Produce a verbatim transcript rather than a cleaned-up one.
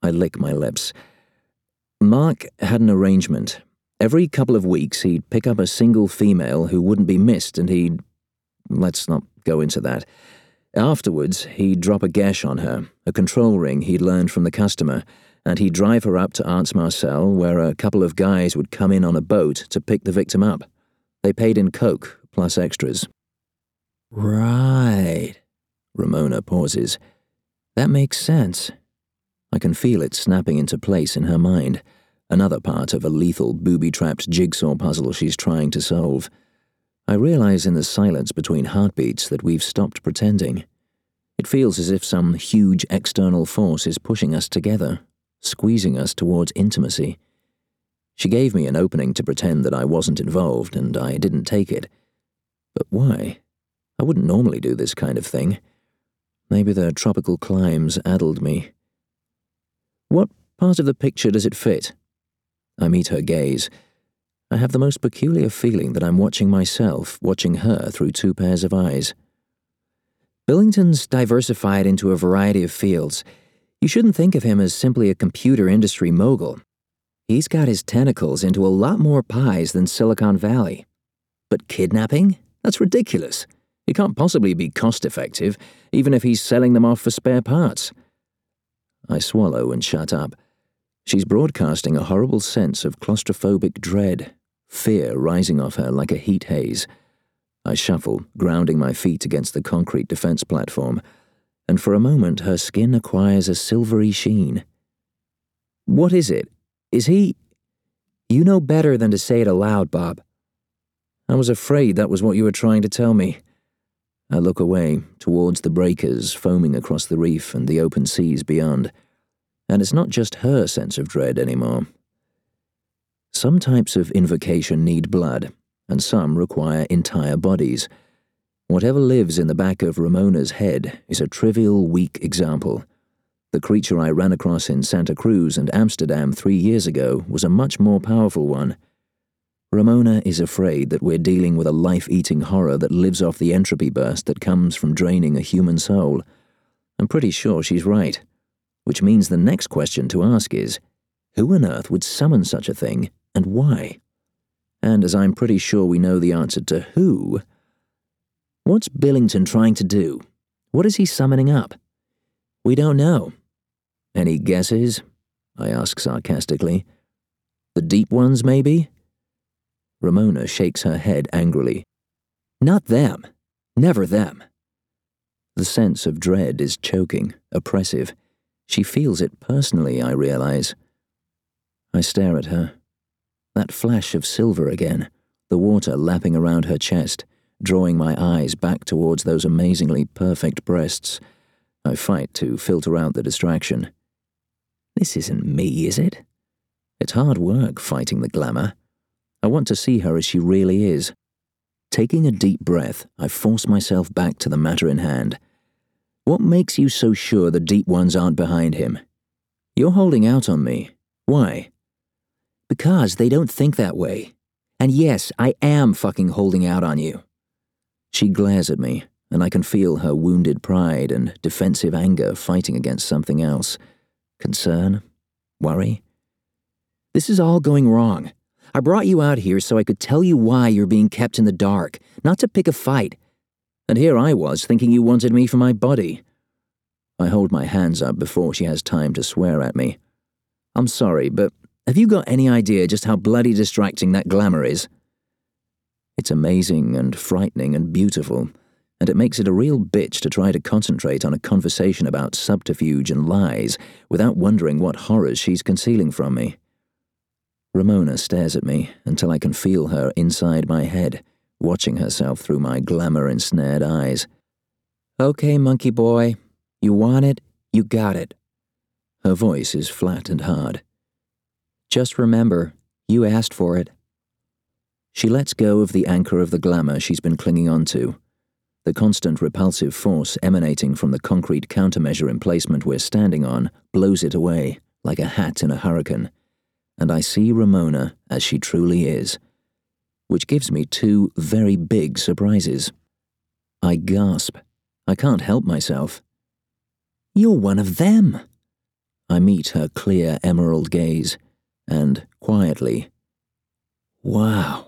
I lick my lips. Mark had an arrangement. Every couple of weeks he'd pick up a single female who wouldn't be missed and he'd... Let's not go into that. Afterwards, he'd drop a gesh on her, a control ring he'd learned from the customer, and he'd drive her up to Arts Marcel, where a couple of guys would come in on a boat to pick the victim up. They paid in coke, plus extras. Right. Ramona pauses. That makes sense. I can feel it snapping into place in her mind, another part of a lethal booby-trapped jigsaw puzzle she's trying to solve. I realize in the silence between heartbeats that we've stopped pretending. It feels as if some huge external force is pushing us together, squeezing us towards intimacy. She gave me an opening to pretend that I wasn't involved, and I didn't take it. But why? I wouldn't normally do this kind of thing. Maybe the tropical climes addled me. What part of the picture does it fit? I meet her gaze. I have the most peculiar feeling that I'm watching myself, watching her through two pairs of eyes. Billington's diversified into a variety of fields. You shouldn't think of him as simply a computer industry mogul. He's got his tentacles into a lot more pies than Silicon Valley. But kidnapping? That's ridiculous. It can't possibly be cost-effective, even if he's selling them off for spare parts. I swallow and shut up. She's broadcasting a horrible sense of claustrophobic dread, fear rising off her like a heat haze. I shuffle, grounding my feet against the concrete defense platform, and for a moment her skin acquires a silvery sheen. What is it? Is he... You know better than to say it aloud, Bob. I was afraid that was what you were trying to tell me. I look away, towards the breakers foaming across the reef and the open seas beyond. And it's not just her sense of dread anymore. Some types of invocation need blood, and some require entire bodies. Whatever lives in the back of Ramona's head is a trivial, weak example. The creature I ran across in Santa Cruz and Amsterdam three years ago was a much more powerful one. Ramona is afraid that we're dealing with a life-eating horror that lives off the entropy burst that comes from draining a human soul. I'm pretty sure she's right. Which means the next question to ask is, who on earth would summon such a thing, and why? And as I'm pretty sure we know the answer to who, what's Billington trying to do? What is he summoning up? We don't know. Any guesses? I ask sarcastically. The deep ones, maybe? Ramona shakes her head angrily. Not them. Never them. The sense of dread is choking, oppressive. She feels it personally, I realize. I stare at her. That flash of silver again, the water lapping around her chest, drawing my eyes back towards those amazingly perfect breasts. I fight to filter out the distraction. This isn't me, is it? It's hard work fighting the glamour. I want to see her as she really is. Taking a deep breath, I force myself back to the matter in hand. What makes you so sure the deep ones aren't behind him? You're holding out on me. Why? Because they don't think that way. And yes, I am fucking holding out on you. She glares at me, and I can feel her wounded pride and defensive anger fighting against something else. Concern? Worry? This is all going wrong. I brought you out here so I could tell you why you're being kept in the dark, not to pick a fight. And here I was thinking you wanted me for my body. I hold my hands up before she has time to swear at me. I'm sorry, but have you got any idea just how bloody distracting that glamour is? It's amazing and frightening and beautiful, and it makes it a real bitch to try to concentrate on a conversation about subterfuge and lies without wondering what horrors she's concealing from me. Ramona stares at me until I can feel her inside my head, watching herself through my glamour-ensnared eyes. Okay, monkey boy. You want it, you got it. Her voice is flat and hard. Just remember, you asked for it. She lets go of the anchor of the glamour she's been clinging onto. The constant repulsive force emanating from the concrete countermeasure emplacement we're standing on blows it away, like a hat in a hurricane. And I see Ramona as she truly is, which gives me two very big surprises. I gasp. I can't help myself. You're one of them. I meet her clear emerald gaze, and, quietly, "Wow."